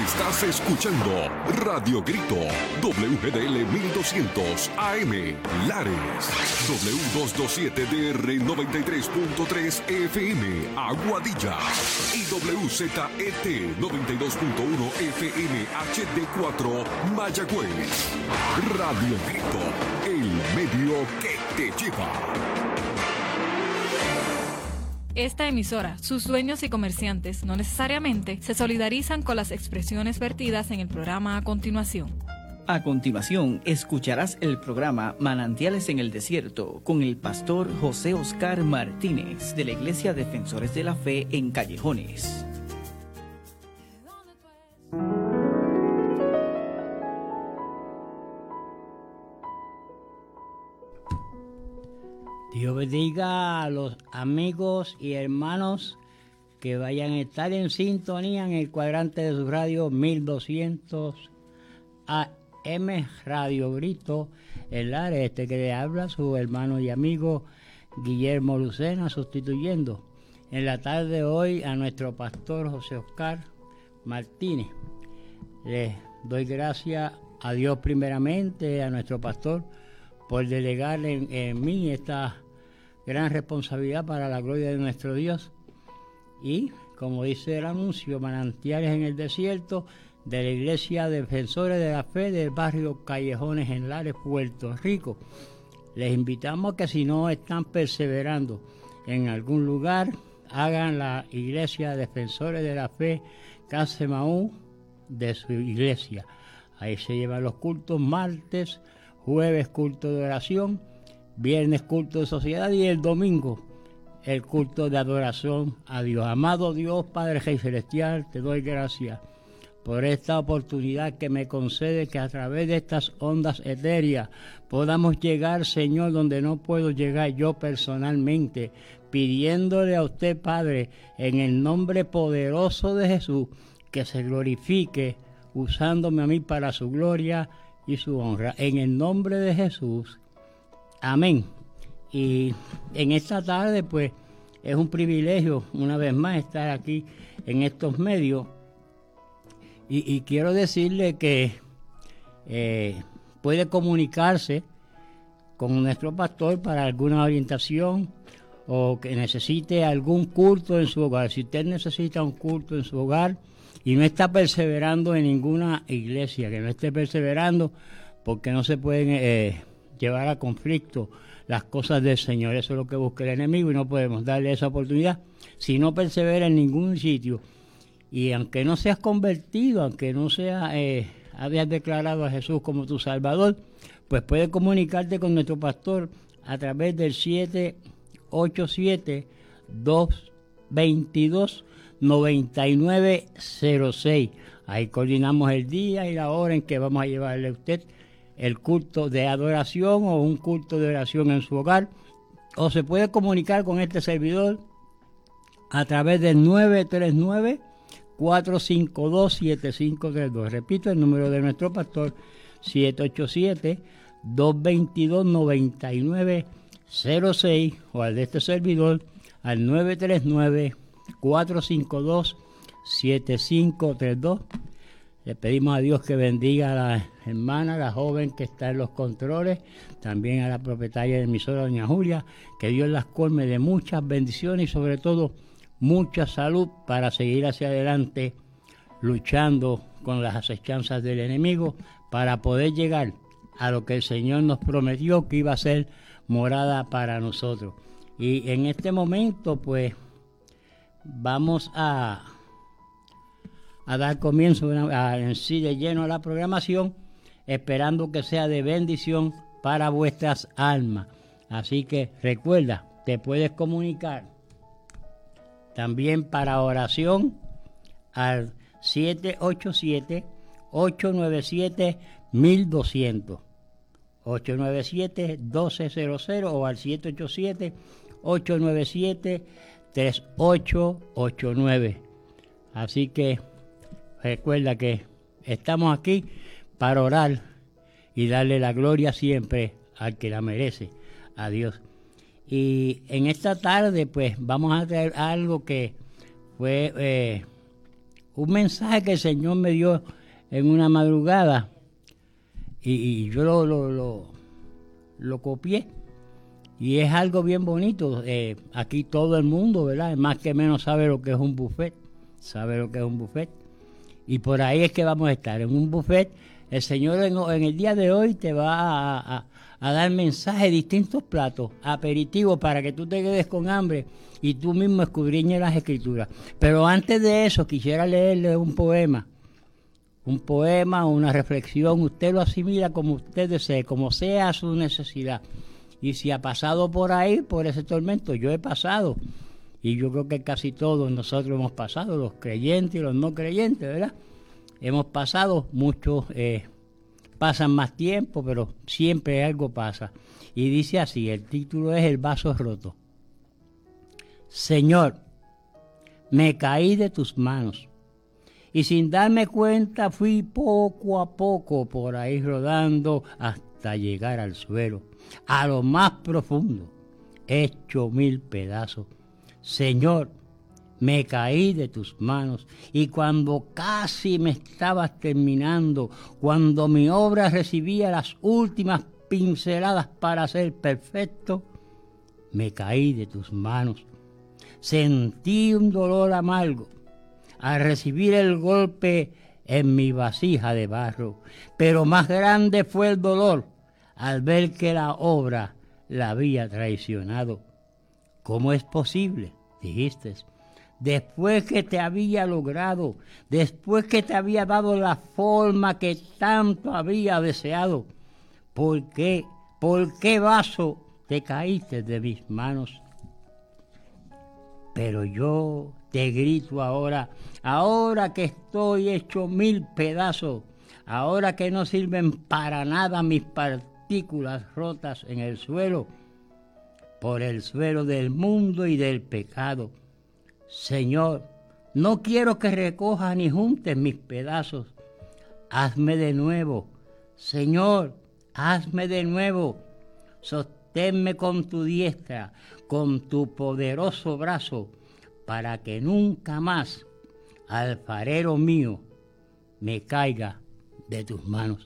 Estás escuchando Radio Grito, WGDL 1200 AM, Lares, W227DR 93.3 FM, Aguadilla, y WZET 92.1 FM HD4, Mayagüez. Radio Grito, el medio que te lleva. Esta emisora, sus dueños y comerciantes no necesariamente se solidarizan con las expresiones vertidas en el programa a continuación. A continuación, escucharás el programa Manantiales en el Desierto con el pastor José Oscar Martínez de la Iglesia Defensores de la Fe en Callejones. Dios bendiga a los amigos y hermanos que vayan a estar en sintonía en el cuadrante de su radio 1200 AM Radio Grito, el área que le habla su hermano y amigo Guillermo Lucena, sustituyendo en la tarde de hoy a nuestro pastor José Oscar Martínez. Les doy gracias a Dios primeramente, a nuestro pastor, por delegar en mí esta gran responsabilidad para la gloria de nuestro Dios. Y, como dice el anuncio, Manantiales en el Desierto, de la Iglesia Defensores de la Fe del barrio Callejones en Lares, Puerto Rico. Les invitamos a que si no están perseverando en algún lugar, hagan la Iglesia Defensores de la Fe Casemaú de su iglesia. Ahí se llevan los cultos martes, jueves culto de oración, viernes culto de sociedad y el domingo el culto de adoración a Dios. Amado Dios, Padre Rey Celestial, te doy gracias por esta oportunidad que me concede que a través de estas ondas etéreas podamos llegar, Señor, donde no puedo llegar yo personalmente, pidiéndole a usted, Padre, en el nombre poderoso de Jesús, que se glorifique usándome a mí para su gloria y su honra, en el nombre de Jesús, amén. Y en esta tarde pues es un privilegio una vez más estar aquí en estos medios y quiero decirle que puede comunicarse con nuestro pastor para alguna orientación o que necesite algún culto en su hogar. Si usted necesita un culto en su hogar y no está perseverando en ninguna iglesia, que no esté perseverando porque no se pueden llevar a conflicto las cosas del Señor. Eso es lo que busca el enemigo y no podemos darle esa oportunidad. Si no persevera en ningún sitio y aunque no seas convertido, aunque no hayas declarado a Jesús como tu Salvador, pues puedes comunicarte con nuestro pastor a través del 787-222-9906. Ahí coordinamos el día y la hora en que vamos a llevarle a usted el culto de adoración o un culto de oración en su hogar. O se puede comunicar con este servidor a través del 939-452-7532. Repito, el número de nuestro pastor, 787-222-9906, o al de este servidor, al 939-452-7532. Le pedimos a Dios que bendiga a la hermana, la joven que está en los controles, también a la propietaria de emisora, doña Julia, que Dios las colme de muchas bendiciones y sobre todo mucha salud para seguir hacia adelante luchando con las acechanzas del enemigo para poder llegar a lo que el Señor nos prometió que iba a ser morada para nosotros. Y en este momento pues vamos a dar comienzo en sí de lleno a la programación, esperando que sea de bendición para vuestras almas. Así que recuerda, te puedes comunicar también para oración al 787-897-1200, 897-1200 o al 787-897-3889. Así que recuerda que estamos aquí para orar y darle la gloria siempre al que la merece, a Dios. Y en esta tarde pues vamos a traer algo que fue un mensaje que el Señor me dio en una madrugada y yo lo copié. Y es algo bien bonito. Aquí todo el mundo, ¿verdad? Más que menos sabe lo que es un buffet. Sabe lo que es un buffet. Y por ahí es que vamos a estar. En un buffet, el Señor en el día de hoy te va a dar mensajes de distintos platos, aperitivos, para que tú te quedes con hambre y tú mismo escudriñes las Escrituras. Pero antes de eso, quisiera leerle un poema. Un poema, una reflexión. Usted lo asimila como usted desee, como sea su necesidad. Y si ha pasado por ahí, por ese tormento, yo he pasado. Y yo creo que casi todos nosotros hemos pasado, los creyentes y los no creyentes, ¿verdad? Hemos pasado, muchos pasan más tiempo, pero siempre algo pasa. Y dice así, el título es El vaso roto. Señor, me caí de tus manos. Y sin darme cuenta fui poco a poco por ahí rodando hasta llegar al suelo. A lo más profundo, hecho 1000 pedazos. Señor, me caí de tus manos y cuando casi me estabas terminando, cuando mi obra recibía las últimas pinceladas para ser perfecto, me caí de tus manos. Sentí un dolor amargo al recibir el golpe en mi vasija de barro, pero más grande fue el dolor al ver que la obra la había traicionado. ¿Cómo es posible? Dijiste. Después que te había logrado, después que te había dado la forma que tanto había deseado, ¿por qué vaso te caíste de mis manos? Pero yo te grito ahora que estoy hecho 1000 pedazos, ahora que no sirven para nada mis partículas rotas en el suelo, por el suelo del mundo y del pecado. Señor, no quiero que recojas ni juntes mis pedazos. Hazme de nuevo, Señor, hazme de nuevo. Sosténme con tu diestra, con tu poderoso brazo, para que nunca más, alfarero mío, me caiga de tus manos.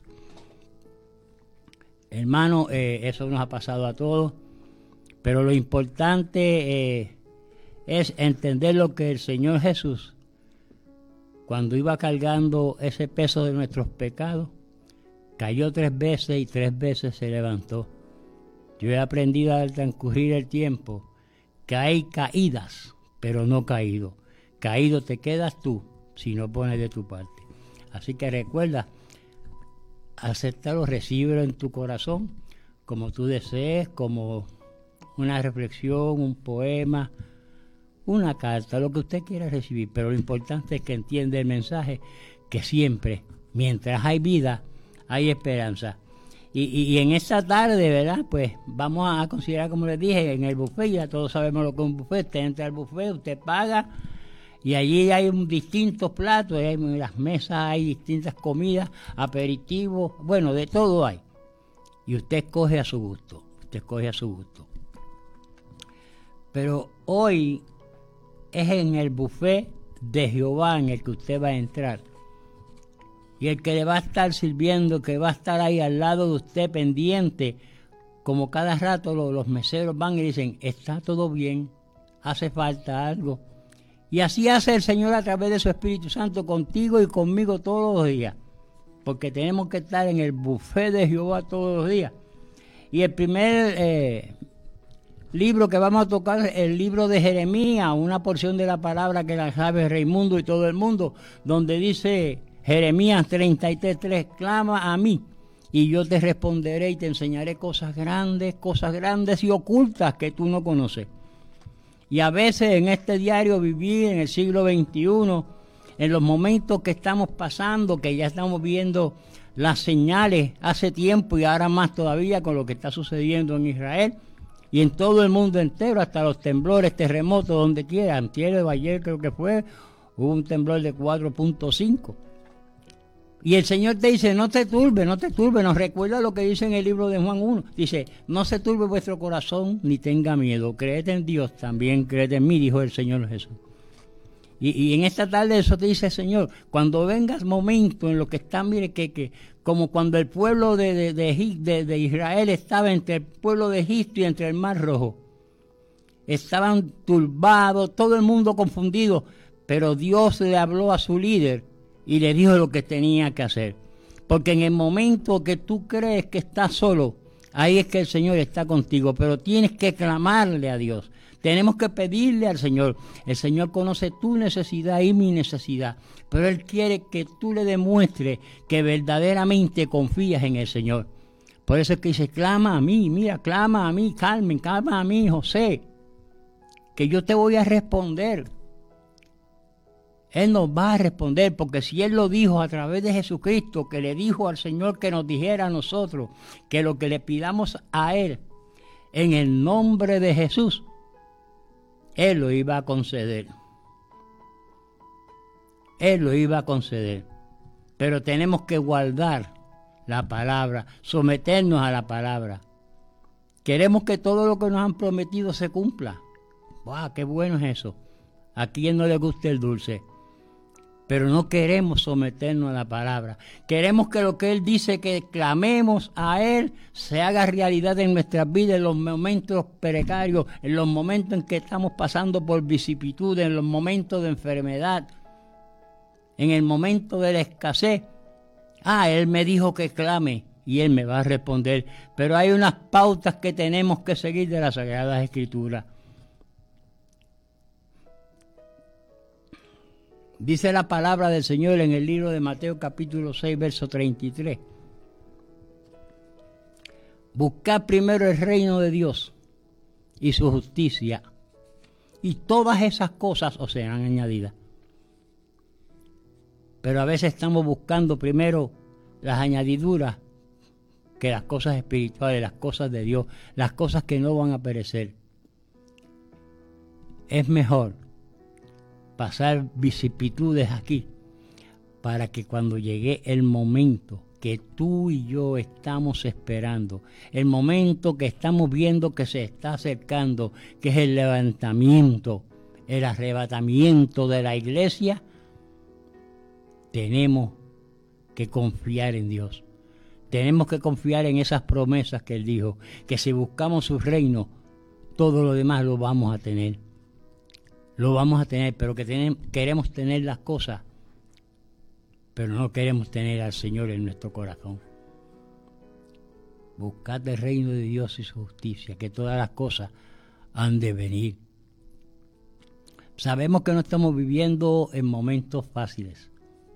Hermano, eso nos ha pasado a todos, pero lo importante es entender lo que el Señor Jesús, cuando iba cargando ese peso de nuestros pecados, cayó 3 veces y 3 veces se levantó. Yo he aprendido al transcurrir el tiempo que hay caídas, pero no caído. Caído te quedas tú si no pones de tu parte. Así que recuerda, acéptalo, recíbelo en tu corazón, como tú desees, como una reflexión, un poema, una carta, lo que usted quiera recibir. Pero lo importante es que entienda el mensaje, que siempre, mientras hay vida, hay esperanza. Y en esta tarde, ¿verdad? Pues vamos a considerar, como les dije, en el buffet, ya todos sabemos lo que es un buffet. Usted entra al buffet, usted paga, y allí hay distintos platos, en las mesas hay distintas comidas, aperitivos, bueno, de todo hay. Y usted escoge a su gusto, Pero hoy es en el buffet de Jehová en el que usted va a entrar. Y el que le va a estar sirviendo, que va a estar ahí al lado de usted pendiente, como cada rato los meseros van y dicen, está todo bien, hace falta algo. Y así hace el Señor a través de su Espíritu Santo contigo y conmigo todos los días, porque tenemos que estar en el buffet de Jehová todos los días. Y el primer libro que vamos a tocar es el libro de Jeremías, una porción de la palabra que la sabe Raimundo y todo el mundo, donde dice Jeremías 33:3, clama a mí y yo te responderé y te enseñaré cosas grandes y ocultas que tú no conoces. Y a veces en este diario vivir en el siglo XXI, en los momentos que estamos pasando, que ya estamos viendo las señales hace tiempo y ahora más todavía con lo que está sucediendo en Israel y en todo el mundo entero, hasta los temblores, terremotos, donde quiera. Antier o ayer creo que fue, hubo un temblor de 4.5. Y el Señor te dice, no te turbes, nos recuerda lo que dice en el libro de Juan 1. Dice, no se turbe vuestro corazón ni tenga miedo, creed en Dios, también creed en mí, dijo el Señor Jesús. Y en esta tarde eso te dice el Señor, cuando vengas momento en lo que está, mire, que como cuando el pueblo de Israel estaba entre el pueblo de Egipto y entre el Mar Rojo, estaban turbados, todo el mundo confundido, pero Dios le habló a su líder y le dijo lo que tenía que hacer. Porque en el momento que tú crees que estás solo, ahí es que el Señor está contigo, pero tienes que clamarle a Dios. Tenemos que pedirle al Señor. El Señor conoce tu necesidad y mi necesidad, pero Él quiere que tú le demuestres que verdaderamente confías en el Señor. Por eso es que dice, clama a mí, mira, clama a mí, Carmen, clama a mí, José, que yo te voy a responder. Él nos va a responder, porque si Él lo dijo a través de Jesucristo, que le dijo al Señor que nos dijera a nosotros, que lo que le pidamos a Él, en el nombre de Jesús, Él lo iba a conceder. Él lo iba a conceder. Pero tenemos que guardar la palabra, someternos a la palabra. Queremos que todo lo que nos han prometido se cumpla. ¡Wow! ¡Qué bueno es eso! ¿A quién no le gusta el dulce? Pero no queremos someternos a la palabra. Queremos que lo que Él dice que clamemos a Él se haga realidad en nuestras vidas, en los momentos precarios, en los momentos en que estamos pasando por vicisitudes, en los momentos de enfermedad, en el momento de la escasez. Él me dijo que clame y Él me va a responder. Pero hay unas pautas que tenemos que seguir de las Sagradas Escrituras. Dice la palabra del Señor en el libro de Mateo capítulo 6, verso 33. Buscad primero el reino de Dios y su justicia, y todas esas cosas os serán añadidas. Pero a veces estamos buscando primero las añadiduras que las cosas espirituales, las cosas de Dios, las cosas que no van a perecer. Es mejor pasar vicisitudes aquí, para que cuando llegue el momento que tú y yo estamos esperando, el momento que estamos viendo que se está acercando, que es el levantamiento, el arrebatamiento de la iglesia, tenemos que confiar en Dios. Tenemos que confiar en esas promesas que Él dijo, que si buscamos su reino, todo lo demás lo vamos a tener. Lo vamos a tener, pero queremos tener las cosas, pero no queremos tener al Señor en nuestro corazón. Buscad el reino de Dios y su justicia, que todas las cosas han de venir. Sabemos que no estamos viviendo en momentos fáciles.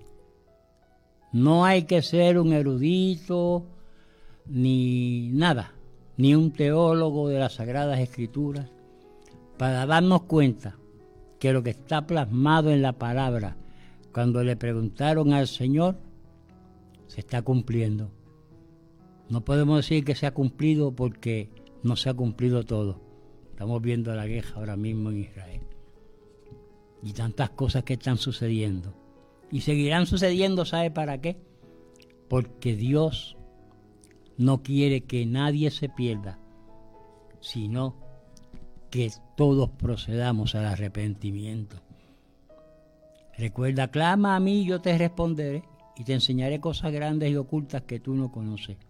No hay que ser un erudito, ni nada, ni un teólogo de las Sagradas Escrituras, para darnos cuenta que lo que está plasmado en la palabra, cuando le preguntaron al Señor, se está cumpliendo. No podemos decir que se ha cumplido porque no se ha cumplido todo. Estamos viendo la guerra ahora mismo en Israel. Y tantas cosas que están sucediendo. Y seguirán sucediendo, ¿sabe para qué? Porque Dios no quiere que nadie se pierda, sino que todos procedamos al arrepentimiento. Recuerda, clama a mí y yo te responderé y te enseñaré cosas grandes y ocultas que tú no conoces.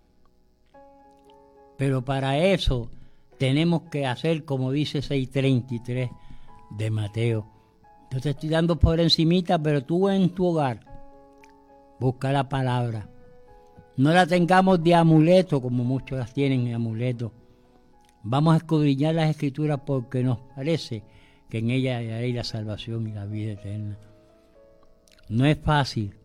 Pero para eso tenemos que hacer como dice 6:33 de Mateo. Yo te estoy dando por encimita, pero tú en tu hogar busca la palabra. No la tengamos de amuleto como muchos las tienen de amuleto. Vamos a escudriñar las Escrituras porque nos parece que en ellas hay la salvación y la vida eterna. No es fácil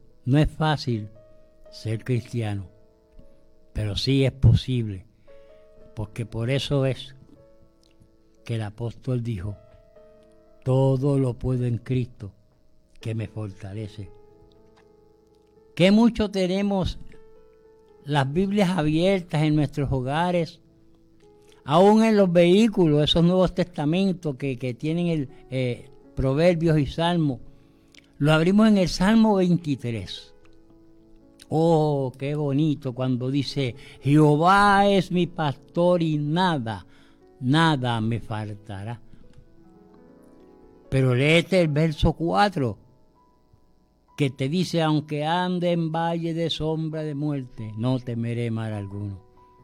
ser cristiano, pero sí es posible, porque por eso es que el apóstol dijo, todo lo puedo en Cristo que me fortalece. Que mucho tenemos las Biblias abiertas en nuestros hogares, aún en los vehículos, esos Nuevos Testamentos que tienen Proverbios y Salmos. Lo abrimos en el Salmo 23. Oh, qué bonito cuando dice, Jehová es mi pastor y nada me faltará. Pero léete el verso 4, que te dice, aunque ande en valle de sombra de muerte, no temeré mal alguno.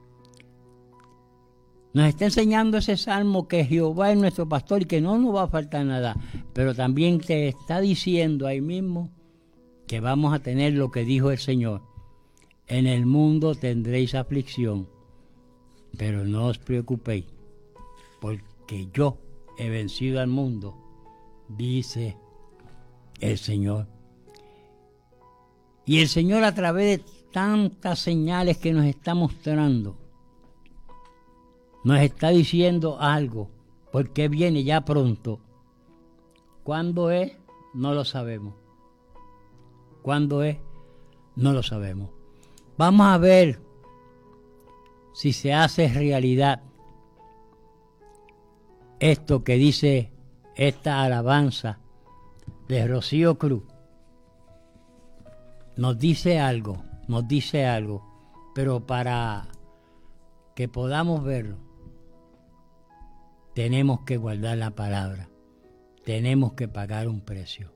Nos está enseñando ese salmo que Jehová es nuestro pastor y que no nos va a faltar nada. Pero también te está diciendo ahí mismo que vamos a tener lo que dijo el Señor. En el mundo tendréis aflicción, pero no os preocupéis, porque yo he vencido al mundo, dice el Señor. Y el Señor, a través de tantas señales que nos está mostrando, nos está diciendo algo, porque viene ya pronto. ¿Cuándo es? No lo sabemos. ¿Cuándo es? No lo sabemos. Vamos a ver si se hace realidad esto que dice esta alabanza de Rocío Cruz. Nos dice algo, pero para que podamos verlo, tenemos que guardar la palabra, tenemos que pagar un precio.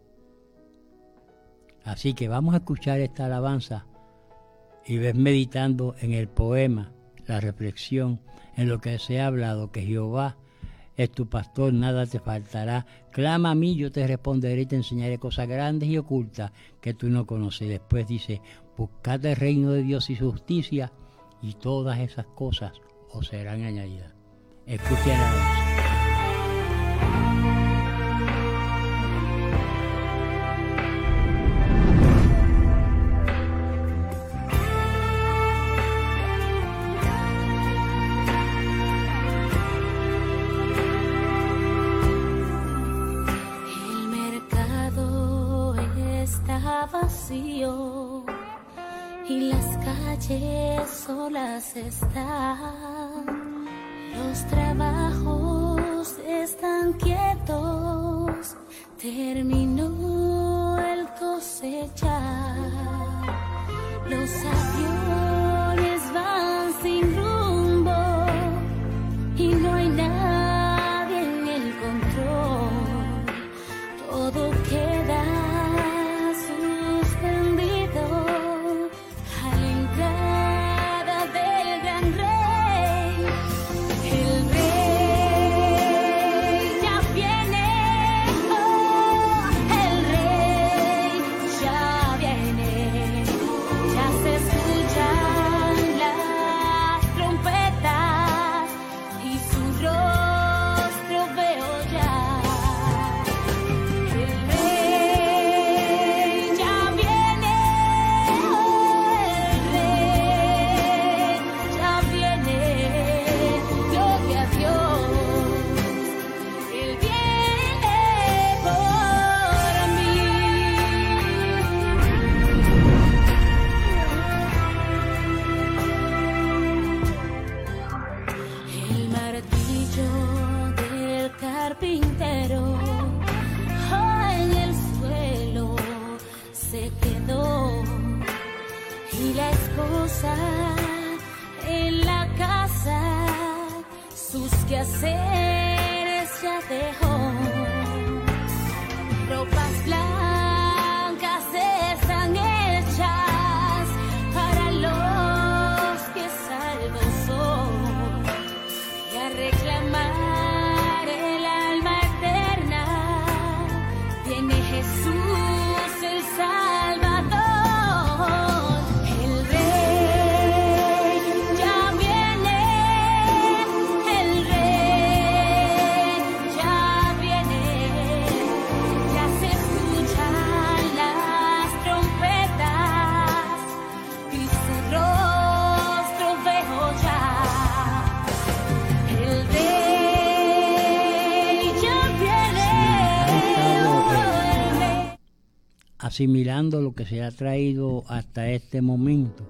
Así que vamos a escuchar esta alabanza y ves meditando en el poema, la reflexión, en lo que se ha hablado, que Jehová es tu pastor, nada te faltará. Clama a mí, yo te responderé y te enseñaré cosas grandes y ocultas que tú no conoces. Después dice, buscad el reino de Dios y su justicia, y todas esas cosas os serán añadidas. Escuchen la voz. Vacío y las calles solas están, los trabajos están quietos, terminó el cosechar, los aviones van sin rumbo y no hay nadie en el control, todo queda en la casa, sus quehaceres ya dejó, ropas blancas están hechas para los que salvos son, y a reclamar el alma eterna viene Jesús el Salvador. Asimilando lo que se ha traído hasta este momento,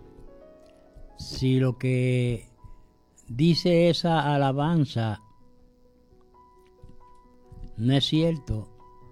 si lo que dice esa alabanza no es cierto,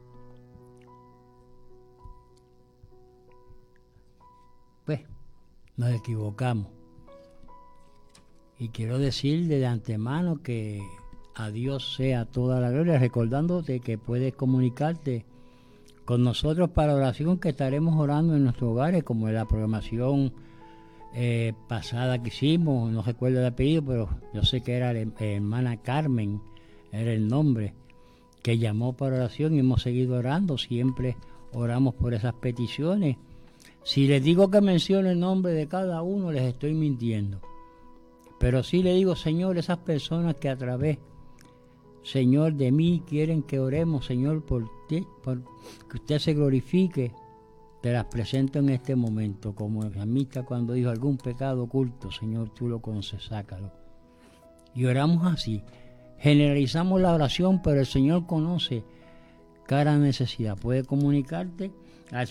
pues nos equivocamos. Y quiero decir de antemano que A Dios sea toda la gloria, recordándote que puedes comunicarte con nosotros para oración, que estaremos orando en nuestros hogares, como en la programación pasada que hicimos. No recuerdo el apellido, pero yo sé que era la hermana Carmen, era el nombre, que llamó para oración, y hemos seguido orando. Siempre oramos por esas peticiones. Si les digo que mencione el nombre de cada uno, les estoy mintiendo. Pero sí le digo, Señor, esas personas que a través, Señor, de mí quieren que oremos, Señor, por ti, por que usted se glorifique, te las presento en este momento, como el salmista cuando dijo: algún pecado oculto, Señor, tú lo conoces, sácalo. Y oramos así, generalizamos la oración, pero el Señor conoce cada necesidad. Puede comunicarte al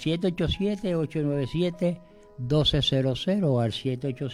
787-897-1200 o al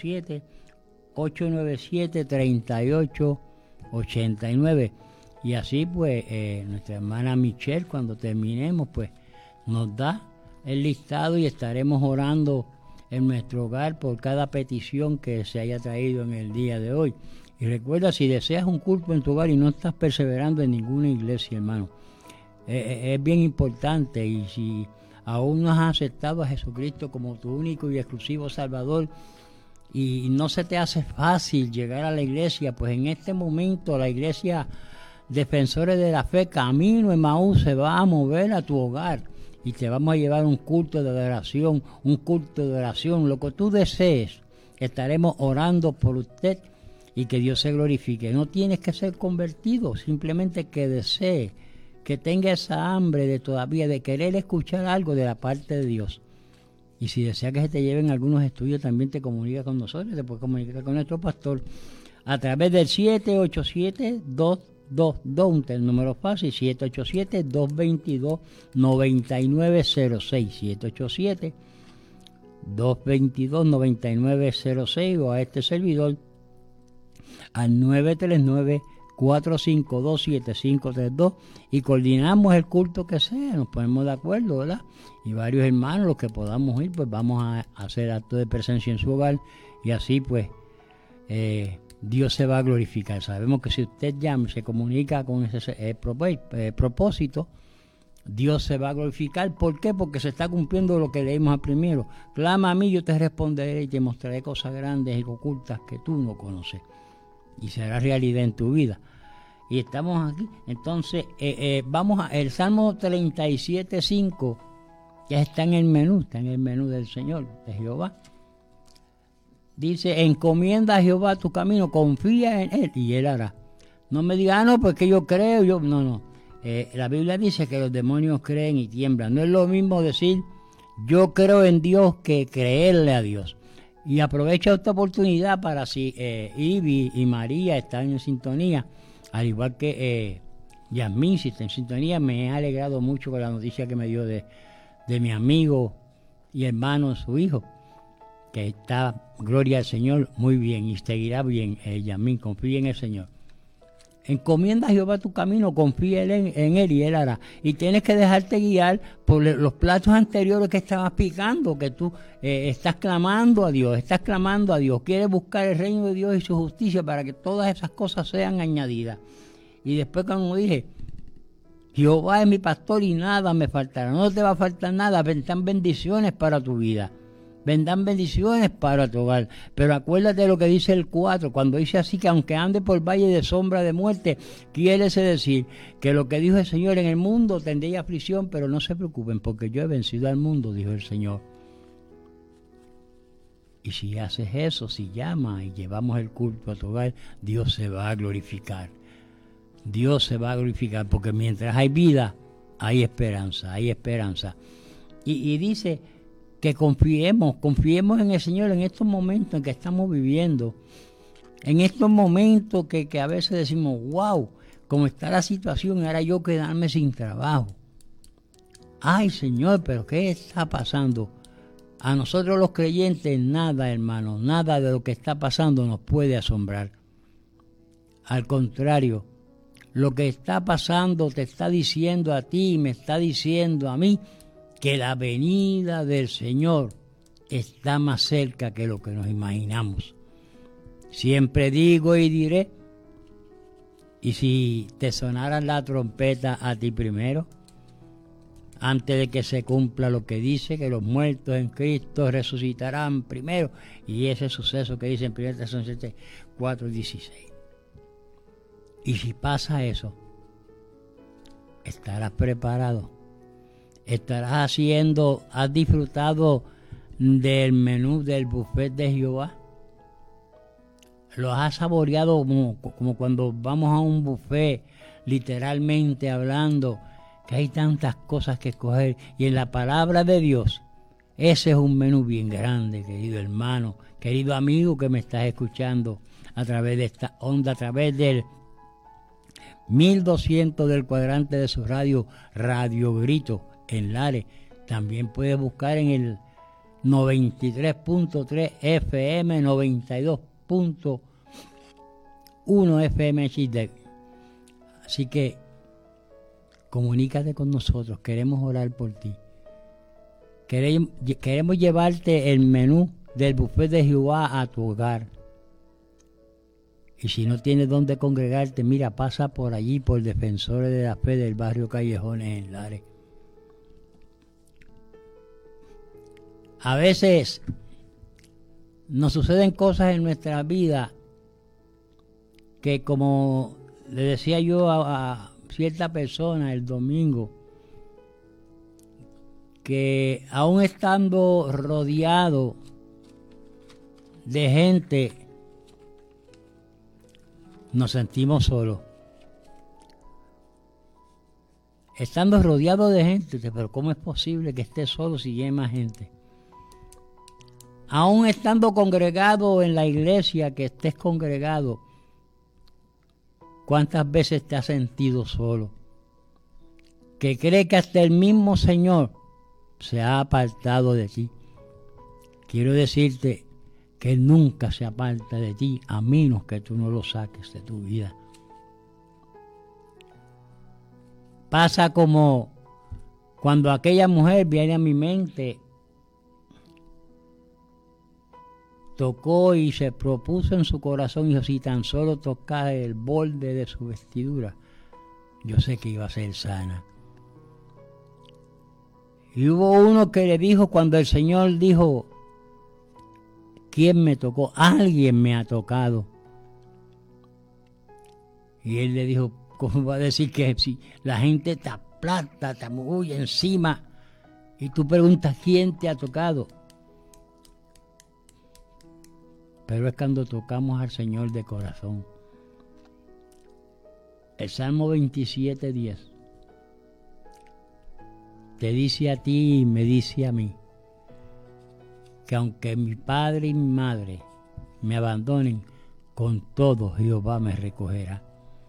787-897-3889. Y así pues nuestra hermana Michelle, cuando terminemos, pues nos da el listado y estaremos orando en nuestro hogar por cada petición que se haya traído en el día de hoy. Y recuerda, si deseas un culto en tu hogar y no estás perseverando en ninguna iglesia, hermano, es bien importante. Y si aún no has aceptado a Jesucristo como tu único y exclusivo Salvador, y no se te hace fácil llegar a la iglesia, pues en este momento la iglesia Defensores de la Fe Camino Emaús se va a mover a tu hogar y te vamos a llevar un culto de adoración, lo que tú desees. Estaremos orando por usted y que Dios se glorifique. No tienes que ser convertido, simplemente que desee, que tenga esa hambre de todavía de querer escuchar algo de la parte de Dios. Y si desea que se te lleven algunos estudios, también te comunica con nosotros, te puedes comunicar con nuestro pastor a través del 787-222, el número fácil, 787-222-9906, 787-222-9906, o a este servidor al 939-452-7532, y coordinamos el culto que sea, nos ponemos de acuerdo, ¿verdad? Y varios hermanos, los que podamos ir, pues vamos a hacer acto de presencia en su hogar, y así pues Dios se va a glorificar. Sabemos que si usted llama, se comunica con ese propósito, Dios se va a glorificar. ¿Por qué? Porque se está cumpliendo lo que leímos al primero: clama a mí, yo te responderé y te mostraré cosas grandes y ocultas que tú no conoces, y será realidad en tu vida. Y estamos aquí, entonces vamos a el Salmo 37:5, ya está en el menú del Señor, de Jehová. Dice: encomienda a Jehová tu camino, confía en Él y Él hará. No me diga, no, porque yo creo, no. La Biblia dice que los demonios creen y tiemblan. No es lo mismo decir yo creo en Dios que creerle a Dios. Y aprovecho esta oportunidad para, si Ivy y María están en sintonía, al igual que Yasmín, si está en sintonía, me he alegrado mucho con la noticia que me dio de mi amigo y hermano, su hijo, que está, gloria al Señor, muy bien, y seguirá bien. Yasmín, confía en el Señor. Encomienda a Jehová tu camino, confía en Él y Él hará. Y tienes que dejarte guiar por los platos anteriores que estabas picando, que tú estás clamando a Dios, quieres buscar el reino de Dios y su justicia para que todas esas cosas sean añadidas. Y después, como dije, Jehová es mi pastor y nada me faltará. No te va a faltar nada, vendrán bendiciones para tu vida. Vendrán bendiciones para tu hogar. Pero acuérdate de lo que dice el 4, cuando dice así, que aunque ande por valle de sombra de muerte, quiere decir que lo que dijo el Señor: en el mundo tendréis aflicción, pero no se preocupen, porque yo he vencido al mundo, dijo el Señor. Y si haces eso, si llamas y llevamos el culto a tu hogar, Dios se va a glorificar. Dios se va a glorificar, porque mientras hay vida, hay esperanza. Y dice que confiemos en el Señor en estos momentos en que estamos viviendo, en estos momentos que a veces decimos, wow, cómo está la situación, ahora yo quedarme sin trabajo. Ay, Señor, pero ¿qué está pasando? A nosotros los creyentes nada, hermanos, nada de lo que está pasando nos puede asombrar. Al contrario, lo que está pasando te está diciendo a ti y me está diciendo a mí que la venida del Señor está más cerca que lo que nos imaginamos. Siempre digo y diré, ¿Y si te sonara la trompeta a ti primero? Antes de que se cumpla lo que dice, que los muertos en Cristo resucitarán primero. Y ese suceso que dice en 1 Tesalonicenses 4:16. Y si pasa eso, estarás preparado. Estarás has disfrutado del menú del buffet de Jehová. Lo has saboreado como cuando vamos a un buffet, literalmente hablando, que hay tantas cosas que escoger. Y en la palabra de Dios, ese es un menú bien grande, querido hermano, querido amigo que me estás escuchando a través de esta onda, a través del 1200 del cuadrante de su radio, Radio Grito, en Lares. También puedes buscar en el 93.3 FM, 92.1 FM HD. Así que comunícate con nosotros, queremos orar por ti. Queremos llevarte el menú del buffet de Jehová a tu hogar. Y si no tienes dónde congregarte, mira, pasa por allí, por Defensores de la Fe del barrio Callejones en Lares. A veces nos suceden cosas en nuestra vida que, como le decía yo a cierta persona el domingo, que aún estando rodeado de gente, nos sentimos solos. Estando rodeado de gente, pero ¿cómo es posible que estés solo si hay más gente? Aún estando congregado en la iglesia, que estés congregado, ¿cuántas veces te has sentido solo? Que cree que hasta el mismo Señor se ha apartado de ti. Quiero decirte que Él nunca se aparta de ti, a menos que tú no lo saques de tu vida. Pasa como cuando aquella mujer viene a mi mente, tocó y se propuso en su corazón, y dijo, si tan solo tocara el borde de su vestidura, yo sé que iba a ser sana. Y hubo uno que le dijo, cuando el Señor dijo, ¿quién me tocó? Alguien me ha tocado. Y él le dijo, ¿cómo va a decir que si la gente te aplasta, te amulla encima, y tú preguntas quién te ha tocado? Pero es cuando tocamos al Señor de corazón. El Salmo 27:10 te dice a ti y me dice a mí que aunque mi padre y mi madre me abandonen, con todo Jehová me recogerá.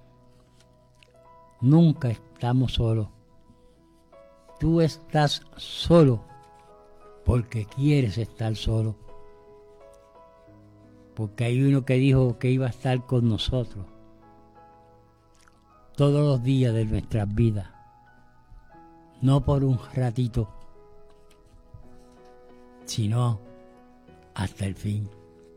Nunca estamos solos. Tú estás solo porque quieres estar solo. Porque hay uno que dijo que iba a estar con nosotros todos los días de nuestras vidas. No por un ratito, sino hasta el fin.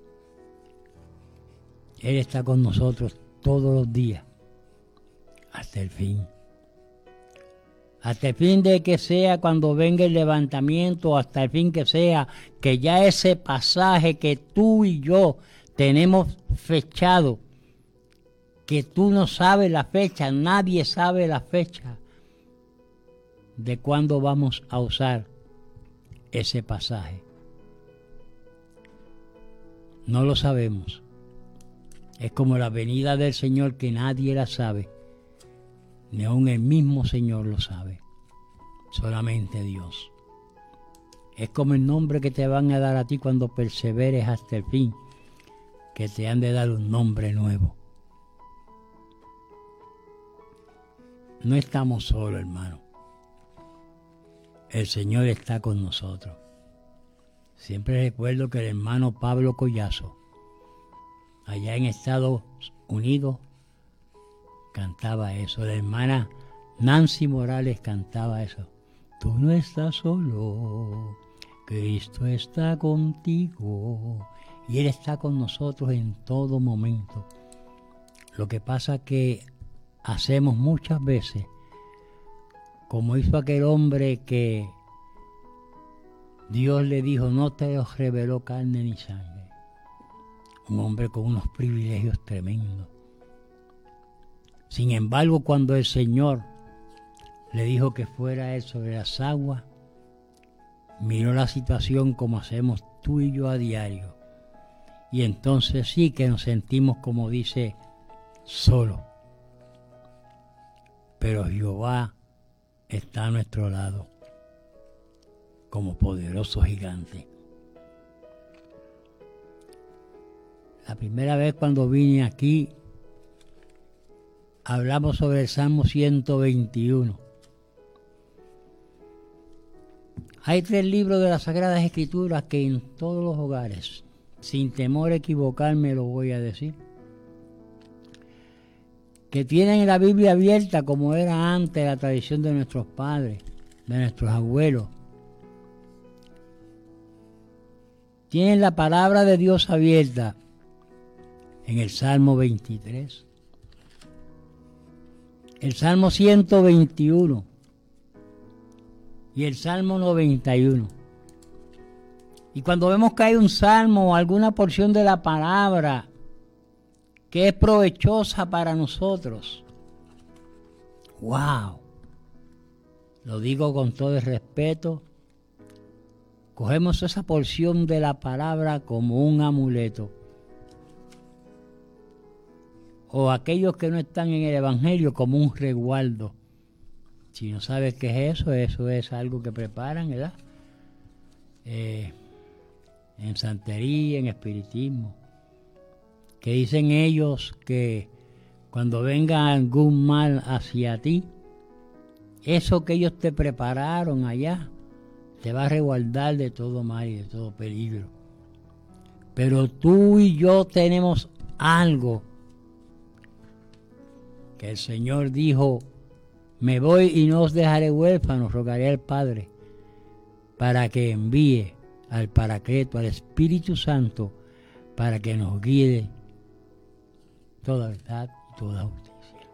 Él está con nosotros todos los días, hasta el fin. Hasta el fin de que sea cuando venga el levantamiento, hasta el fin que sea, que ya ese pasaje que tú y yo tenemos fechado, que tú no sabes la fecha, nadie sabe la fecha de cuándo vamos a usar ese pasaje. No lo sabemos. Es como la venida del Señor, que nadie la sabe. Ni aun el mismo Señor lo sabe. Solamente Dios. Es como el nombre que te van a dar a ti cuando perseveres hasta el fin, que te han de dar un nombre nuevo. No estamos solos, hermano. El Señor está con nosotros. Siempre recuerdo que el hermano Pablo Collazo, allá en Estados Unidos, cantaba eso. La hermana Nancy Morales cantaba eso. Tú no estás solo, Cristo está contigo. Y Él está con nosotros en todo momento. Lo que pasa que hacemos muchas veces, como hizo aquel hombre que Dios le dijo, no te los reveló carne ni sangre. Un hombre con unos privilegios tremendos. Sin embargo, cuando el Señor le dijo que fuera él sobre las aguas, miró la situación como hacemos tú y yo a diario. Y entonces sí que nos sentimos, como dice, solos. Pero Jehová está a nuestro lado, como poderoso gigante. La primera vez cuando vine aquí, hablamos sobre el Salmo 121. Hay 3 libros de las Sagradas Escrituras que en todos los hogares, sin temor a equivocarme, lo voy a decir, que tienen la Biblia abierta como era antes la tradición de nuestros padres, de nuestros abuelos. Tienen la palabra de Dios abierta en el Salmo 23, el Salmo 121 y el Salmo 91. Y cuando vemos que hay un salmo o alguna porción de la palabra que es provechosa para nosotros, ¡wow! Lo digo con todo el respeto, cogemos esa porción de la palabra como un amuleto. O aquellos que no están en el Evangelio como un resguardo. Si no sabes qué es eso es algo que preparan, ¿verdad? En santería, en espiritismo. Que dicen ellos que cuando venga algún mal hacia ti, eso que ellos te prepararon allá, te va a resguardar de todo mal y de todo peligro. Pero tú y yo tenemos algo que el Señor dijo, me voy y no os dejaré huérfanos, rogaré al Padre, para que envíe al Paracleto, al Espíritu Santo, para que nos guíe toda verdad y toda justicia.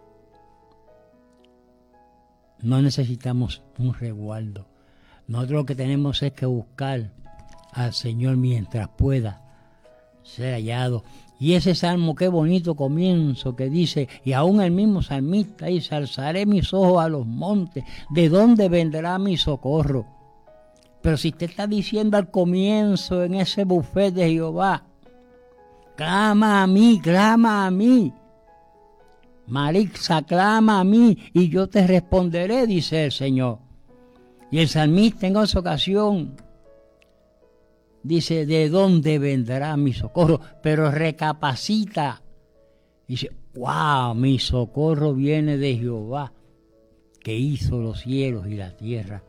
No necesitamos un resguardo. Nosotros lo que tenemos es que buscar al Señor mientras pueda ser hallado. Y ese salmo, qué bonito comienzo que dice, y aún el mismo salmista dice, alzaré mis ojos a los montes, ¿de dónde vendrá mi socorro? Pero si te está diciendo al comienzo, en ese buffet de Jehová, clama a mí, Marixa, clama a mí, y yo te responderé, dice el Señor. Y el salmista en esa ocasión dice, ¿de dónde vendrá mi socorro? Pero recapacita. Dice, wow, mi socorro viene de Jehová, que hizo los cielos y la tierra.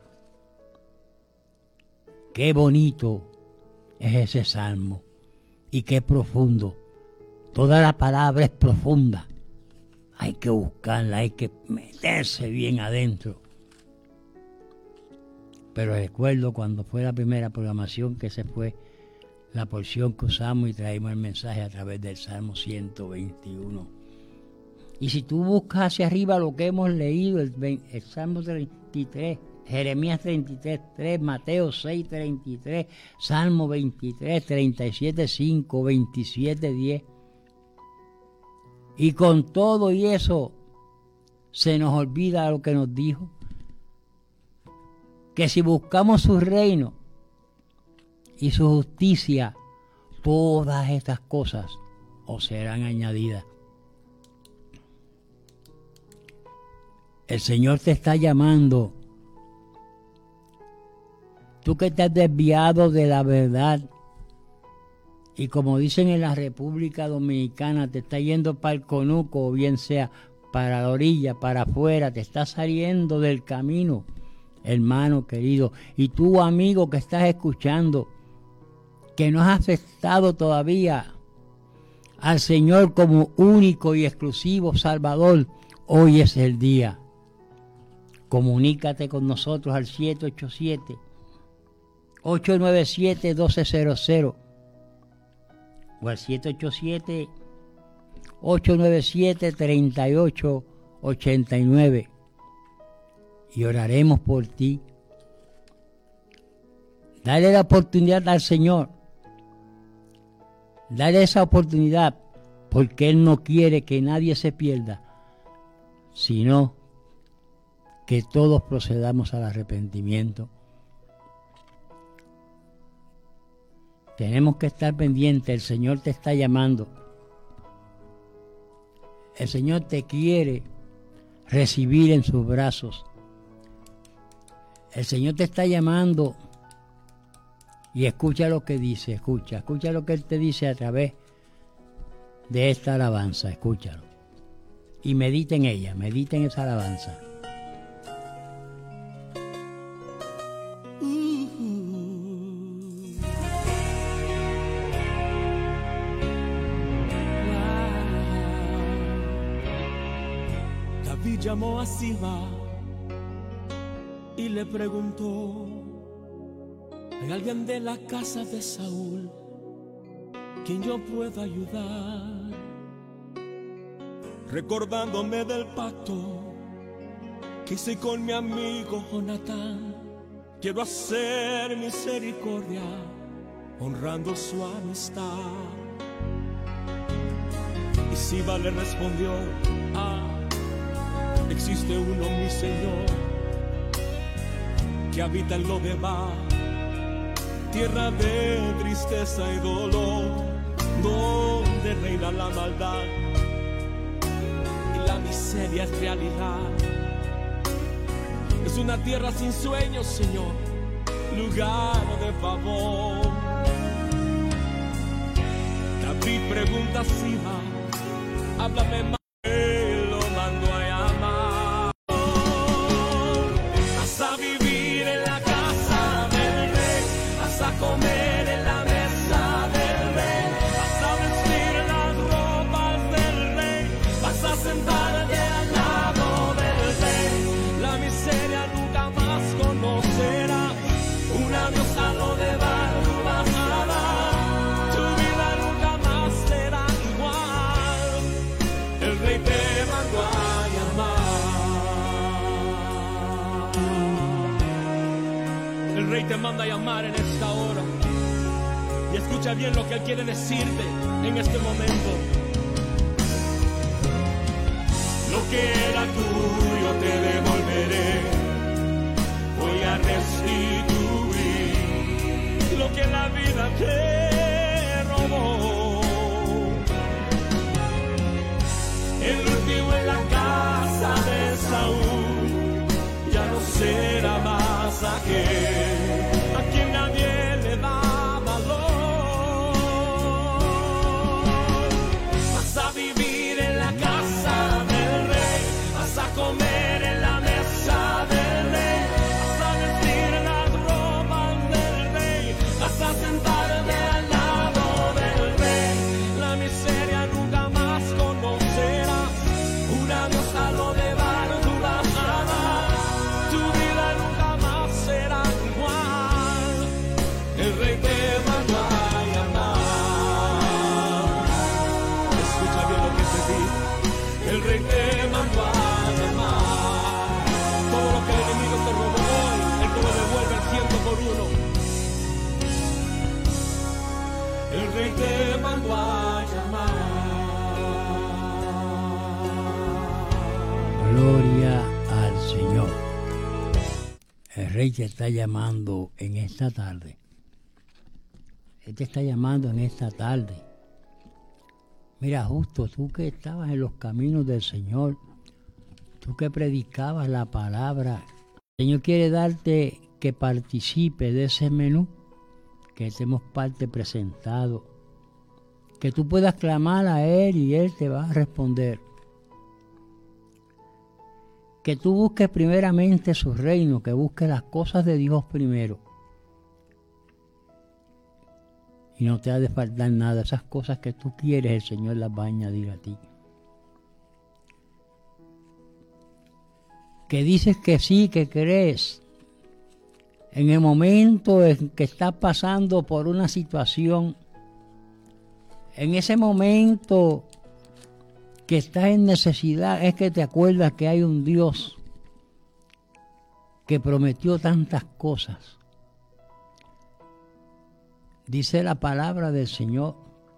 Qué bonito es ese salmo. Y qué profundo. Toda la palabra es profunda. Hay que buscarla, hay que meterse bien adentro. Pero recuerdo cuando fue la primera programación que se fue la porción que usamos y traímos el mensaje a través del Salmo 121. Y si tú buscas hacia arriba lo que hemos leído, el Salmo 33, Jeremías 33:3, Mateo 6:33, Salmo 23, 37:5, 27:10. Y con todo y eso se nos olvida lo que nos dijo. Que si buscamos su reino y su justicia, todas estas cosas os serán añadidas. El Señor te está llamando. Tú que te has desviado de la verdad y como dicen en la República Dominicana, te está yendo para el conuco o bien sea para la orilla, para afuera, te está saliendo del camino. Hermano querido, y tú amigo que estás escuchando, que no has aceptado todavía al Señor como único y exclusivo Salvador, hoy es el día. Comunícate con nosotros al 787-897-1200 o al 787-897-38 89 y oraremos por ti. Dale la oportunidad al Señor. Dale esa oportunidad, porque Él no quiere que nadie se pierda, sino que todos procedamos al arrepentimiento. Tenemos que estar pendientes, el Señor te está llamando. El Señor te quiere recibir en sus brazos. El Señor te está llamando y escucha lo que dice, escucha lo que Él te dice a través de esta alabanza, escúchalo. Y medita en ella, medita en esa alabanza. David llamó a Siba y le preguntó: ¿hay alguien de la casa de Saúl quien yo pueda ayudar? Recordándome del pacto que hice con mi amigo Jonatán, quiero hacer misericordia honrando su amistad. Y Siba le respondió: existe uno, mi Señor, que habita en Lodebar, tierra de tristeza y dolor, donde reina la maldad y la miseria es realidad. Es una tierra sin sueños, Señor, lugar de favor. David pregunta a Siba: háblame más. Él lo mandó a llamar. Vas a vivir en la casa del rey, vas a comer en la mesa del rey, vas a vestir las ropas del rey, vas a sentarte al lado del rey. La miseria nunca más conocerás, un adiós a lo de barro vas a dar. Tu vida nunca más será igual, el rey te mandó a llamar. El rey te manda a llamar en esta hora. Y escucha bien lo que Él quiere decirte en este momento. Lo que era tuyo te devolveré, voy a restituir lo que la vida te robó. El último en la casa de Saúl ya no será más aquel a quien nadie le da valor. Vas a vivir en la casa del rey, vas a comer en la mesa del rey, vas a vestir las ropas del rey, vas a sentarte al lado del rey. La miseria nunca más conocerás, un adiós a lo de barro tú vas a dar. Tu vida nunca más será igual, el rey te mandó a llamar. Escucha bien lo que te digo, el rey te mandó a llamar. Todo lo que el enemigo te robó hoy, Él te lo devuelve al 100 por 1. El rey te mandó a llamar. Gloria al Señor. El Rey te está llamando en esta tarde. Él te está llamando en esta tarde. Mira, justo tú que estabas en los caminos del Señor, tú que predicabas la palabra, el Señor quiere darte que participe de ese menú que te hemos parte presentado, que tú puedas clamar a Él y Él te va a responder. Que tú busques primeramente su reino, que busques las cosas de Dios primero. Y no te ha de faltar nada. Esas cosas que tú quieres, el Señor las va a añadir a ti. Que dices que sí, que crees. En el momento en que estás pasando por una situación, en ese momento que estás en necesidad, es que te acuerdas que hay un Dios que prometió tantas cosas. Dice la palabra del Señor: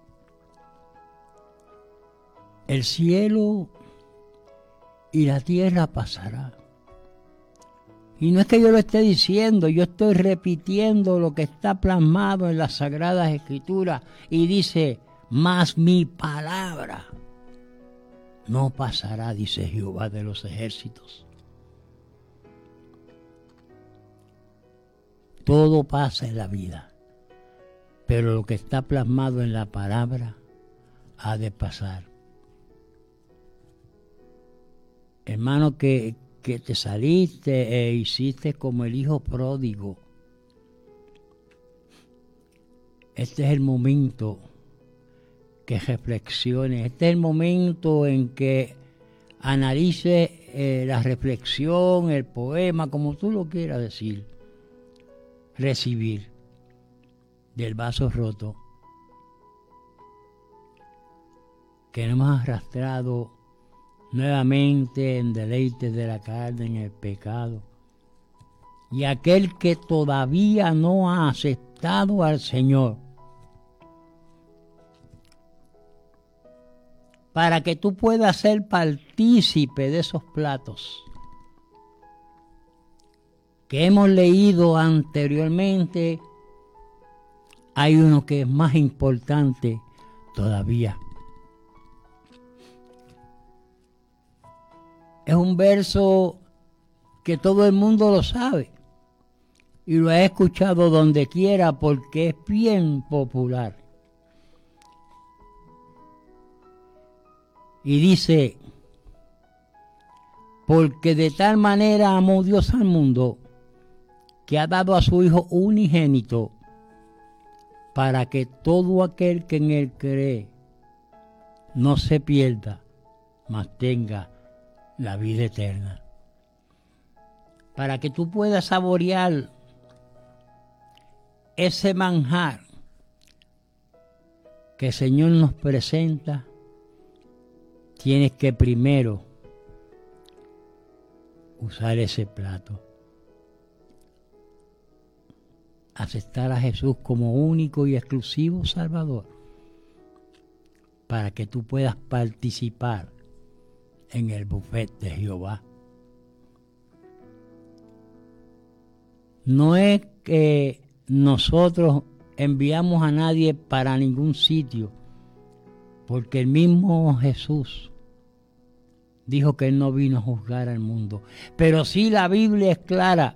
el cielo y la tierra pasará. Y no es que yo lo esté diciendo, yo estoy repitiendo lo que está plasmado en las Sagradas Escrituras. Y dice: mas mi palabra no pasará, dice Jehová de los ejércitos. Todo pasa en la vida, pero lo que está plasmado en la palabra ha de pasar. Hermano, que te saliste e hiciste como el hijo pródigo. Este es el momento que reflexiones. Este es el momento en que analices la reflexión, el poema, como tú lo quieras decir. Recibir del vaso roto que nos hemos arrastrado nuevamente en deleites de la carne, en el pecado. Y aquel que todavía no ha aceptado al Señor, para que tú puedas ser partícipe de esos platos que hemos leído anteriormente, hay uno que es más importante todavía. Es un verso que todo el mundo lo sabe y lo he escuchado donde quiera porque es bien popular. Y dice: porque de tal manera amó Dios al mundo que ha dado a su Hijo unigénito, para que todo aquel que en Él cree no se pierda, mas tenga la vida eterna. Para que tú puedas saborear ese manjar que el Señor nos presenta, tienes que primero usar ese plato. Aceptar a Jesús como único y exclusivo Salvador, para que tú puedas participar en el buffet de Jehová. No es que nosotros enviamos a nadie para ningún sitio, porque el mismo Jesús dijo que Él no vino a juzgar al mundo. Pero sí, la Biblia es clara.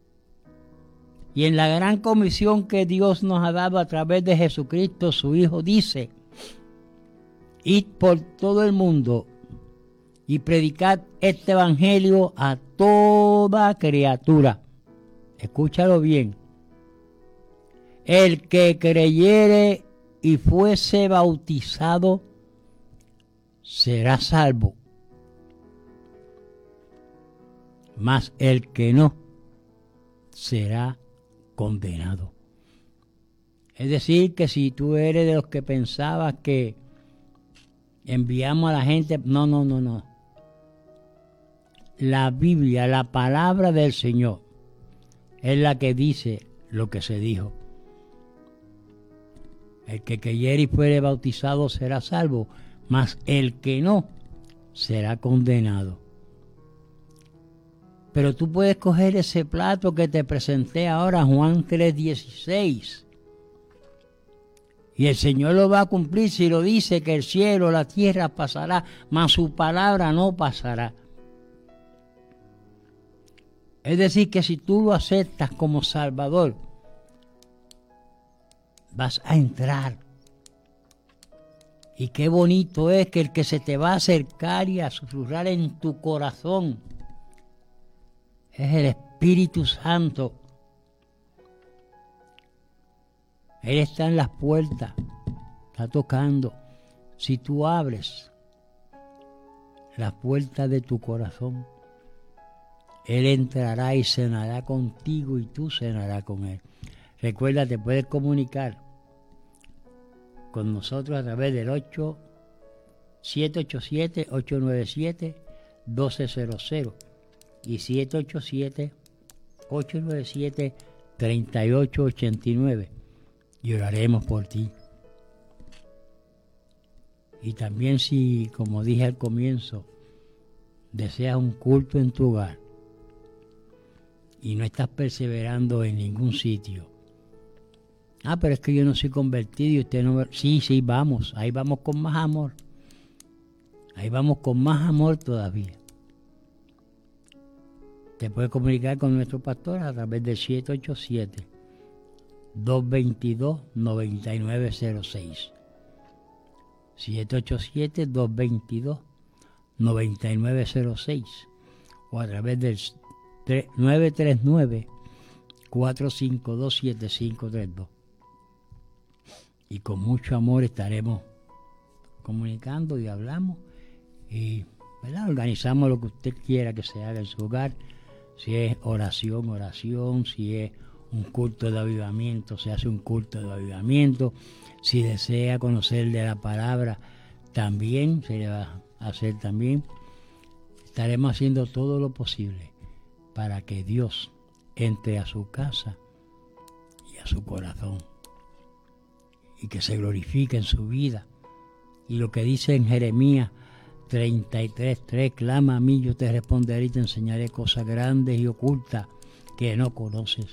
Y en la gran comisión que Dios nos ha dado a través de Jesucristo, su Hijo, dice: id por todo el mundo y predicad este evangelio a toda criatura. Escúchalo bien. El que creyere y fuese bautizado será salvo, mas el que no será condenado. Es decir, que si tú eres de los que pensabas que enviamos a la gente, no. La Biblia, la palabra del Señor, es la que dice lo que se dijo. El que creyere y fuere bautizado será salvo, mas el que no será condenado. Pero tú puedes coger ese plato que te presenté ahora, Juan 3:16. Y el Señor lo va a cumplir si lo dice, que el cielo, la tierra pasará, mas su palabra no pasará. Es decir, que si tú lo aceptas como Salvador, vas a entrar. Y qué bonito es que el que se te va a acercar y a susurrar en tu corazón es el Espíritu Santo. Él está en las puertas, está tocando. Si tú abres la puerta de tu corazón, Él entrará y cenará contigo y tú cenarás con Él. Recuerda, te puedes comunicar con nosotros a través del 787-897-1200 y 787-897-3889 y oraremos por ti. Y también si, como dije al comienzo, deseas un culto en tu hogar y no estás perseverando en ningún sitio. Pero es que yo no soy convertido y usted no... Sí, vamos, ahí vamos con más amor. Ahí vamos con más amor todavía. Te puedes comunicar con nuestro pastor a través del 787-222-9906. 787-222-9906 o a través del 939-452-7532. Y con mucho amor estaremos comunicando y hablamos y, ¿verdad?, organizamos lo que usted quiera que se haga en su hogar. Si es oración, si es un culto de avivamiento, se hace un culto de avivamiento. Si desea conocer de la palabra, también se le va a hacer también. Estaremos haciendo todo lo posible para que Dios entre a su casa y a su corazón y que se glorifique en su vida. Y lo que dice en Jeremías 33:3, clama a mí, yo te responderé y te enseñaré cosas grandes y ocultas que no conoces.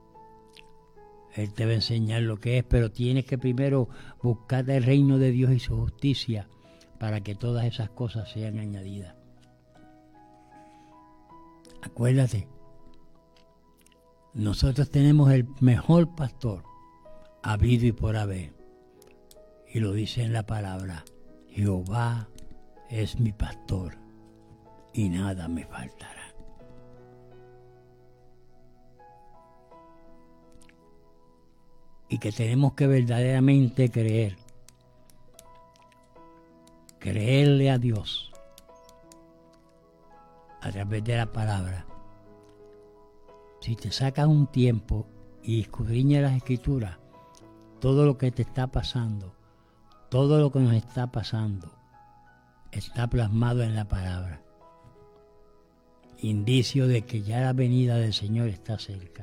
Él te va a enseñar lo que es, pero tienes que primero buscar el reino de Dios y su justicia para que todas esas cosas sean añadidas. Acuérdate, nosotros tenemos el mejor pastor habido y por haber. Y lo dice en la palabra: Jehová es mi pastor y nada me faltará. Y que tenemos que verdaderamente creerle a Dios a través de la palabra. Si te sacas un tiempo y escudriñas las Escrituras, todo lo que te está pasando, todo lo que nos está pasando, está plasmado en la palabra. Indicio de que ya la venida del Señor está cerca.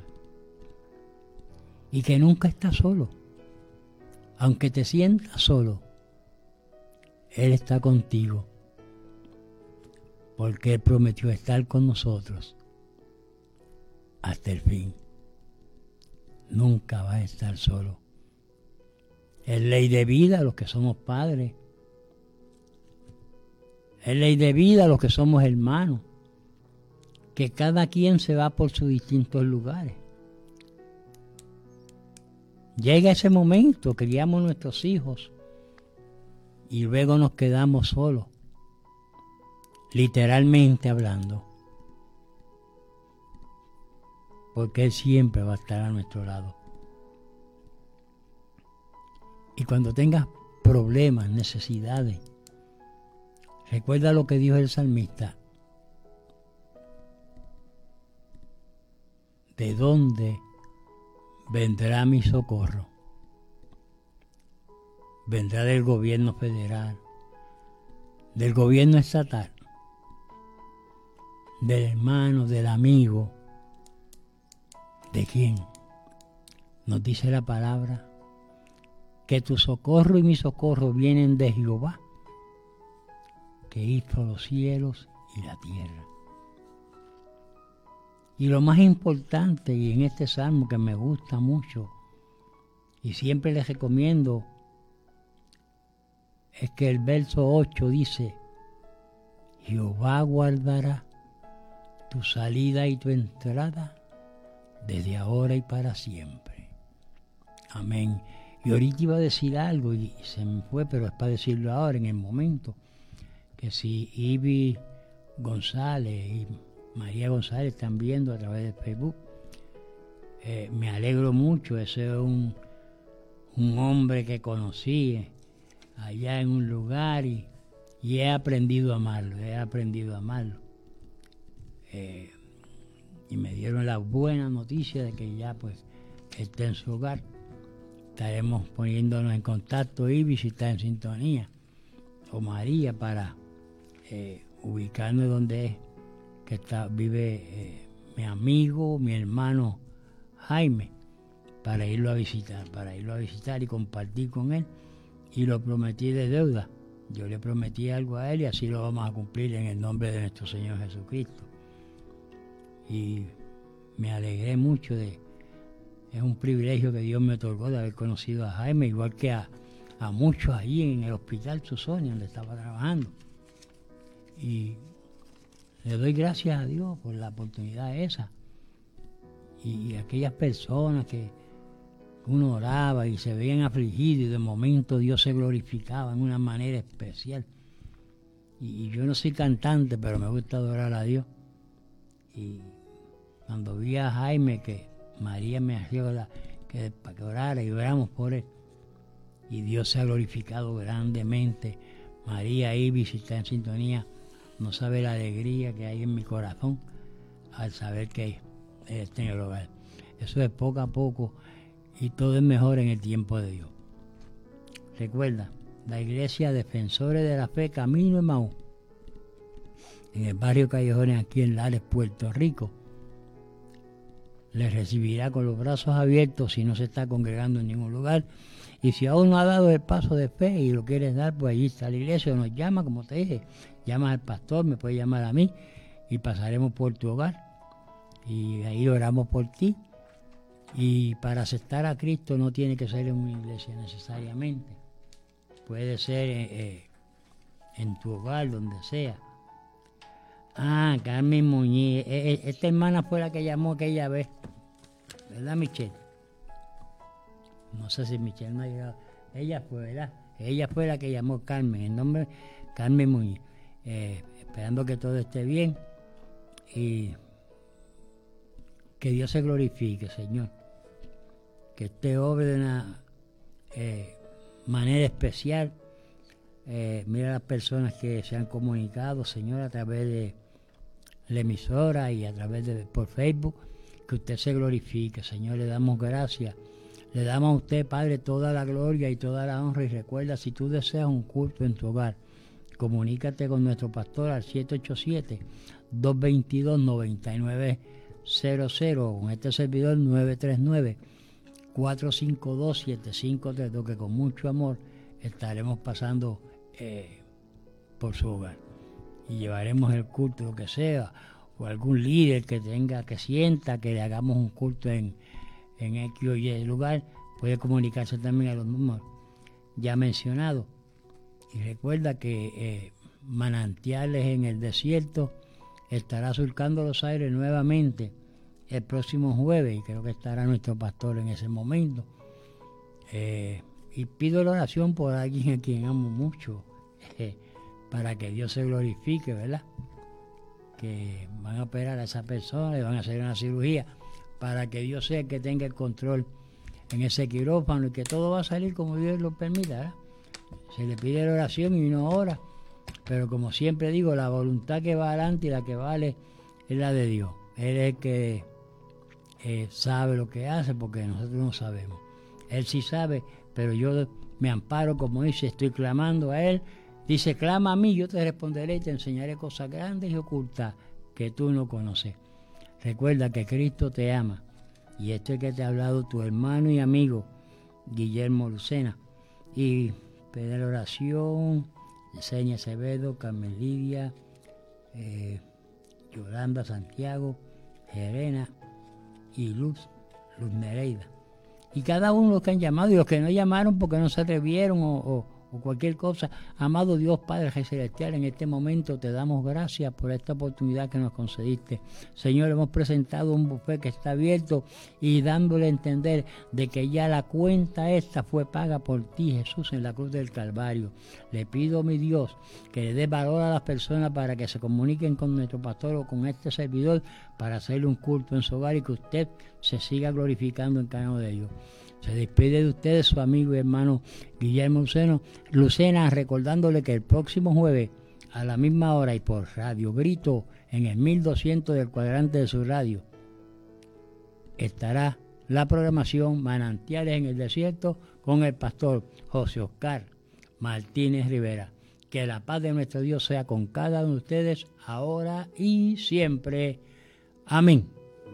Y que nunca estás solo. Aunque te sientas solo, Él está contigo. Porque Él prometió estar con nosotros hasta el fin. Nunca vas a estar solo. Es ley de vida a los que somos padres. Es ley de vida a los que somos hermanos. Que cada quien se va por sus distintos lugares. Llega ese momento, criamos nuestros hijos y luego nos quedamos solos, literalmente hablando, porque Él siempre va a estar a nuestro lado. Y cuando tengas problemas, necesidades, recuerda lo que dijo el salmista: ¿de dónde vendrá mi socorro? Vendrá del gobierno federal, del gobierno estatal, del hermano, del amigo. ¿De quién? Nos dice la palabra que tu socorro y mi socorro vienen de Jehová, que hizo los cielos y la tierra. Y lo más importante, y en este salmo que me gusta mucho, y siempre les recomiendo, es que el verso 8 dice: Jehová guardará tu salida y tu entrada desde ahora y para siempre. Amén. Y ahorita iba a decir algo y se me fue, pero es para decirlo ahora, en el momento, que si Ivy González y María González están viendo a través de Facebook, me alegro mucho. Ese es un hombre que conocí allá en un lugar y he aprendido a amarlo, y me dieron la buena noticia de que ya pues está en su hogar. Estaremos poniéndonos en contacto, Ivy, si está en sintonía. o María para ubicarnos donde es que vive mi amigo, mi hermano Jaime, para irlo a visitar y compartir con él. Y lo prometí de deuda. Yo le prometí algo a él y así lo vamos a cumplir en el nombre de nuestro Señor Jesucristo. Y me alegré mucho es un privilegio que Dios me otorgó de haber conocido a Jaime, igual que a muchos allí en el hospital Susoni, donde estaba trabajando. Y le doy gracias a Dios por la oportunidad esa. Y aquellas personas que uno oraba y se veían afligidos y de momento Dios se glorificaba en una manera especial. Y yo no soy cantante, pero me gusta adorar a Dios. Y cuando vi a Jaime, que María me hacía para que orara y oramos por él, y Dios se ha glorificado grandemente. María ahí, si está en sintonía, no sabe la alegría que hay en mi corazón al saber que Él está en el hogar. Eso es poco a poco y todo es mejor en el tiempo de Dios. Recuerda, la Iglesia Defensores de la Fe Camino Emaús, en el barrio Callejones, aquí en Lares, Puerto Rico, les recibirá con los brazos abiertos si no se está congregando en ningún lugar. Y si aún no ha dado el paso de fe y lo quieres dar, pues allí está la iglesia, nos llama, como te dije, llamas al pastor, me puedes llamar a mí y pasaremos por tu hogar y ahí oramos por ti. Y para aceptar a Cristo no tiene que ser en una iglesia necesariamente, puede ser en tu hogar, donde sea. Carmen Muñiz, esta hermana fue la que llamó aquella vez, ¿verdad, Michelle? No sé si Michelle no ha llegado. Ella fue, ¿verdad? Ella fue la que llamó Carmen, el nombre Carmen Muñiz. Esperando que todo esté bien y que Dios se glorifique, Señor. Que esté obre de una manera especial. Mira las personas que se han comunicado, Señor, a través de la emisora y a través por Facebook. Que usted se glorifique, Señor. Le damos gracias. Le damos a usted, Padre, toda la gloria y toda la honra. Y recuerda, si tú deseas un culto en tu hogar, comunícate con nuestro pastor al 787-222-9900, con este servidor 939-452-7532, que con mucho amor estaremos pasando por su hogar. Y llevaremos el culto, lo que sea, o algún líder que sienta que le hagamos un culto en X o Y lugar, puede comunicarse también a los números ya mencionados. Y recuerda que Manantiales en el Desierto estará surcando los aires nuevamente el próximo jueves, y creo que estará nuestro pastor en ese momento. Y pido la oración por alguien a quien amo mucho, para que Dios se glorifique, ¿verdad? Que van a operar a esa persona, le van a hacer una cirugía, para que Dios sea el que tenga el control en ese quirófano y que todo va a salir como Dios lo permita, ¿verdad? Se le pide la oración y uno ora, pero como siempre digo, la voluntad que va adelante y la que vale es la de Dios. Él es el que sabe lo que hace, porque nosotros no sabemos. Él sí sabe, pero yo me amparo, como dice, estoy clamando a Él. Dice, clama a mí, yo te responderé y te enseñaré cosas grandes y ocultas que tú no conoces. Recuerda que Cristo te ama. Y esto es que te ha hablado tu hermano y amigo, Guillermo Lucena. Y pedir oración, Yesenia Acevedo, Carmen Lidia, Yolanda Santiago, Serena y Luz Nereida. Y cada uno de los que han llamado y los que no llamaron porque no se atrevieron o cualquier cosa. Amado Dios Padre Celestial, en este momento te damos gracias por esta oportunidad que nos concediste. Señor, hemos presentado un buffet que está abierto y dándole a entender de que ya la cuenta esta fue paga por ti, Jesús, en la cruz del Calvario. Le pido, mi Dios, que le dé valor a las personas para que se comuniquen con nuestro pastor o con este servidor para hacerle un culto en su hogar y que usted se siga glorificando en cada uno de ellos. Se despide de ustedes su amigo y hermano Guillermo Lucena, recordándole que el próximo jueves a la misma hora y por Radio Grito en el 1200 del cuadrante de su radio estará la programación Manantiales en el Desierto con el pastor José Oscar Martínez Rivera. Que la paz de nuestro Dios sea con cada uno de ustedes, ahora y siempre. Amén.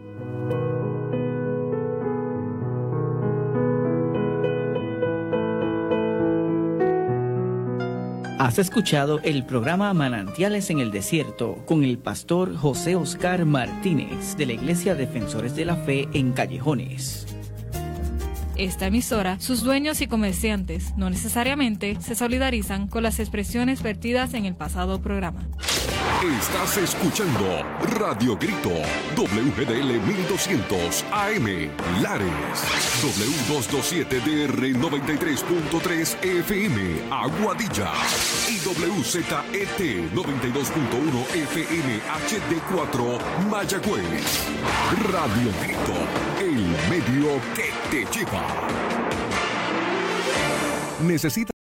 Has escuchado el programa Manantiales en el Desierto con el pastor José Oscar Martínez de la Iglesia Defensores de la Fe en Callejones. Esta emisora, sus dueños y comerciantes no necesariamente se solidarizan con las expresiones vertidas en el pasado programa. Estás escuchando Radio Grito, WGDL 1200 AM, Lares, W227DR 93.3 FM, Aguadilla, y WZET 92.1 FM HD4, Mayagüez. Radio Grito, el medio que te lleva. Necesita